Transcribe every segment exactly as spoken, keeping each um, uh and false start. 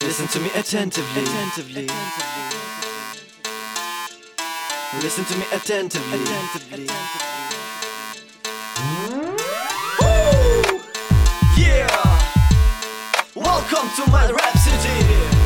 Listen to me attentively. Attentively. Listen to me attentively. Attentively. Woo! Yeah! Welcome to my rhapsody.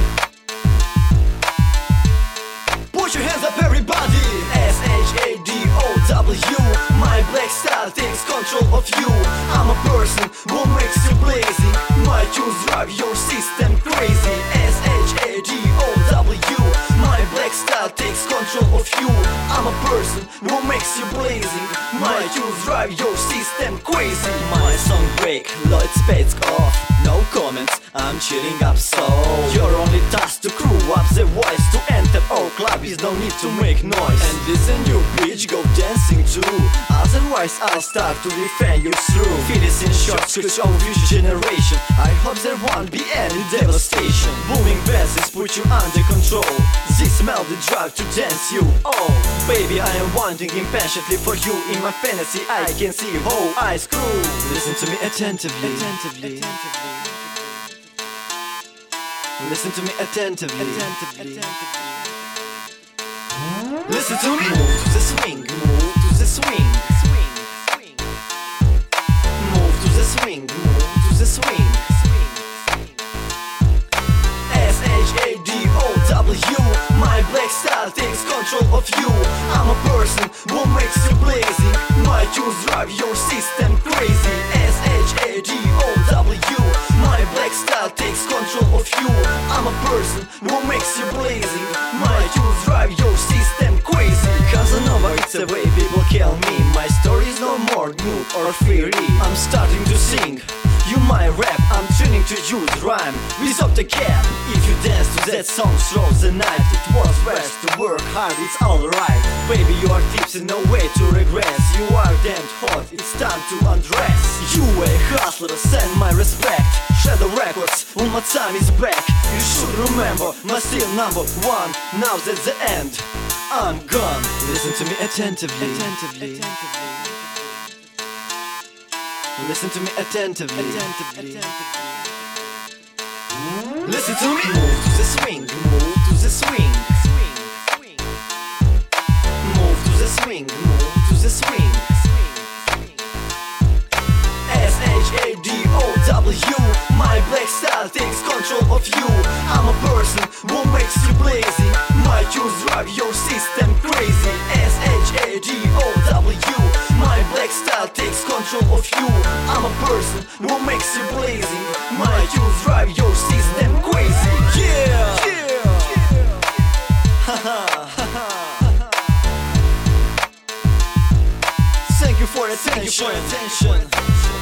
Put your hands up, everybody. S H A D O W. My black style takes control of you. I'm a person who makes you blazing. My tunes drive your system crazy. S H A D O W. My black style takes control of you. I'm a person who makes you blazing. My tunes drive your system crazy. My song break, Lloyd Spades off. No comments, I'm chilling up so. Your only task to crew up the voice. To enter our club is no need to make noise. And listen you bitch, go dancing too. Otherwise I'll start to defend you through. Feel this in short, switch our future generation. I hope there won't be any devastation. Booming basses put you under control. This melody drive to dance you. Oh, baby, I am wanting impatiently for you. In my fantasy I can see whole eyes screw. Listen to me attentively. Attentively. Listen to me attentively. Attentively. Listen to me. Move to the swing. Move to the swing. Swing. Swing. Move to the swing. Move to the swing. S H A D O W. My black style takes control of you. I'm a person who makes you blazing. My tunes drive your system crazy. S H A D O W. My black style takes control of you. I'm a person who makes you blazing. My tunes drive your system crazy. Casanova, it's the way people kill me. My story is no more new or fairy. I'm starting to sing. You my rap, I'm tuning to use rhyme without the cap. If you dance to that song, throw the knife. It was best to work hard, it's alright. Baby, you are tipsy, no way to regress. You are damned hot, it's time to undress. You a hustler, send my respect. Shadow Records, all my time is back. You should remember, my still number one. Now that's the end, I'm gone. Listen to me attentively. Attentively. Listen to me attentively. Attentively. Listen to me. Move to the swing. Move to the swing. Swing. Swing. Move to the swing. Move to the swing. Swing. S H A D O W. My black style takes control of you. I'm a person who makes you blazing. My tunes drive your system crazy. S H A D O W. My black style takes control of you. I'm a person who makes you blazing. My tunes drive your system crazy. Yeah, yeah, yeah. Thank you for attention. Thank you for attention.